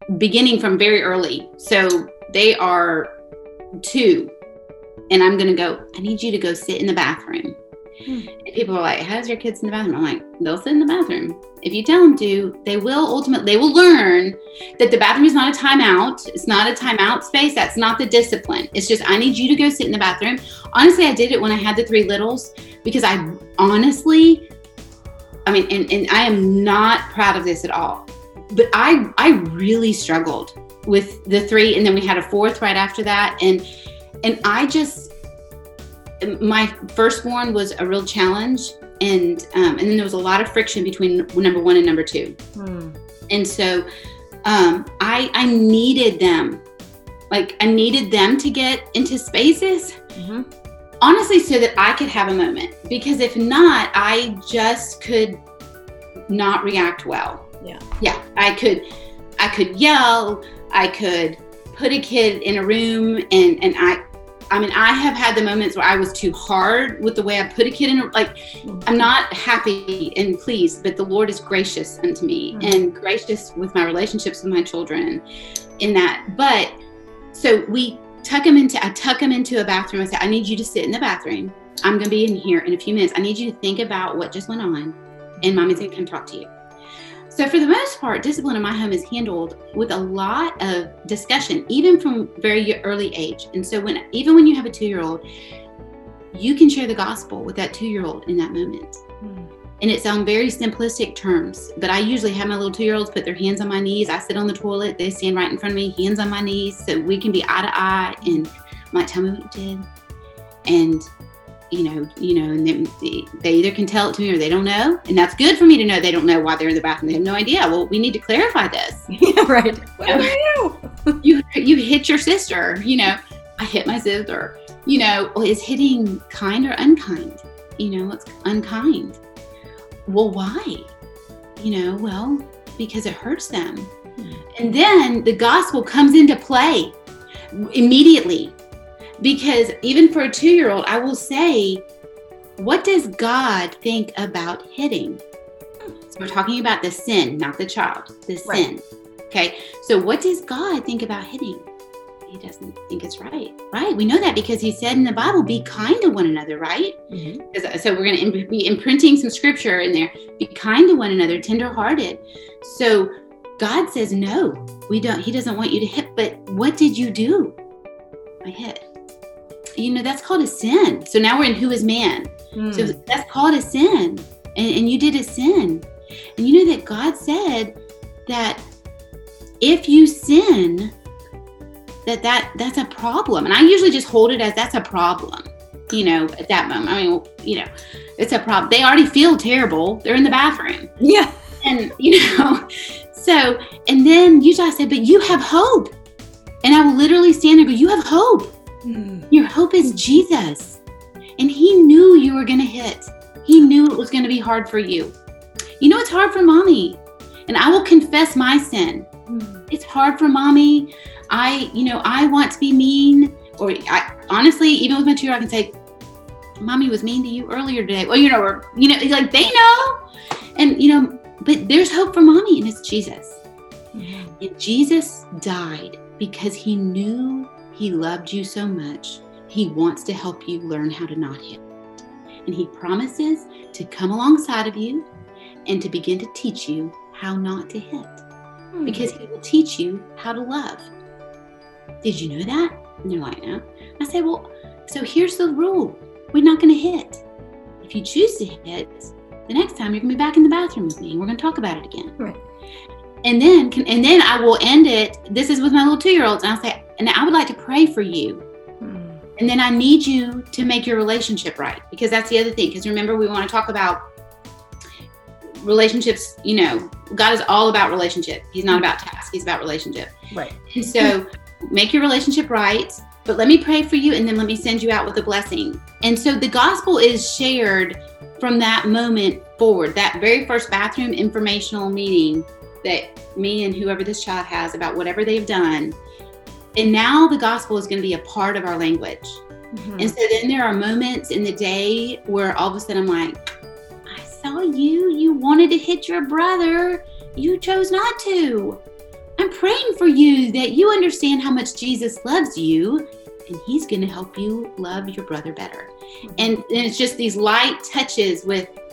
beginning from very early. So they are 2, and I'm going to go, I need you to go sit in the bathroom. And people are like, how's your kids in the bathroom? I'm like, they'll sit in the bathroom. If you tell them to, they will learn that the bathroom is not a timeout. It's not a timeout space. That's not the discipline. It's just, I need you to go sit in the bathroom. Honestly, I did it when I had the 3 littles, because and I am not proud of this at all, but I really struggled with the 3. And then we had a 4th right after that. And my firstborn was a real challenge. And then there was a lot of friction between number 1 and number 2. And so I needed them. Like, I needed them to get into spaces, honestly, so that I could have a moment. Because if not, I just could not react well. Yeah. I could yell. I could put a kid in a room, and I have had the moments where I was too hard with the way I put a kid in. I'm not happy and pleased, but the Lord is gracious unto me and gracious with my relationships with my children in that. But so I tuck them into a bathroom. I said, I need you to sit in the bathroom. I'm going to be in here in a few minutes. I need you to think about what just went on, and Mommy's going to come talk to you. So for the most part, discipline in my home is handled with a lot of discussion, even from very early age. And so even when you have a 2-year-old, you can share the gospel with that 2-year-old in that moment. And it's on very simplistic terms, but I usually have my little 2-year-olds put their hands on my knees. I sit on the toilet, they stand right in front of me, hands on my knees, so we can be eye to eye, and might tell me what you did. And and then they either can tell it to me or they don't know. And that's good for me to know they don't know why they're in the bathroom. They have no idea. Well, we need to clarify this. Yeah, right. What are you? You hit your sister, I hit my sister, is hitting kind or unkind? It's unkind. Well, why? Well, because it hurts them. And then the gospel comes into play immediately. Because even for a 2-year-old, I will say, what does God think about hitting? So we're talking about the sin, not the child, the sin. Okay. So what does God think about hitting? He doesn't think it's right. We know that because he said in the Bible, be kind to one another, right? So we're going to be imprinting some scripture in there. Be kind to one another, tenderhearted. So God says, no, we don't. He doesn't want you to hit. But what did you do? I hit. That's called a sin. So now we're in who is man. So that's called a sin. And you did a sin. And you know that God said that if you sin, that's a problem. And I usually just hold it as that's a problem, at that moment. It's a problem. They already feel terrible. They're in the bathroom. Yeah. And, so, and then usually I say, but you have hope. And I will literally stand there and go, you have hope. Your hope is Jesus. And he knew you were going to hit. He knew it was going to be hard for you. It's hard for mommy. And I will confess my sin. It's hard for mommy. I want to be mean. Or honestly, even with my 2-year-old, I can say, mommy was mean to you earlier today. Well, they know. And, but there's hope for mommy, and it's Jesus. And Jesus died because he knew he loved you so much. He wants to help you learn how to not hit. And he promises to come alongside of you and to begin to teach you how not to hit. Because he will teach you how to love. Did you know that? And they're like, no. I say, well, so here's the rule. We're not going to hit. If you choose to hit, the next time you're going to be back in the bathroom with me, and we're going to talk about it again. Right. And then I will end it. This is with my little 2-year-olds. And I'll say, and I would like to pray for you. And then I need you to make your relationship right. Because that's the other thing. Because remember, we want to talk about relationships. God is all about relationship. He's not about task. He's about relationship. Right. And so make your relationship right. But let me pray for you. And then let me send you out with a blessing. And so the gospel is shared from that moment forward. That very first bathroom informational meeting that me and whoever this child has about whatever they've done. And now the gospel is going to be a part of our language. And so then there are moments in the day where all of a sudden I'm like, I saw you wanted to hit your brother. You chose not to. I'm praying for you that you understand how much Jesus loves you, and he's going to help you love your brother better. And it's just these light touches with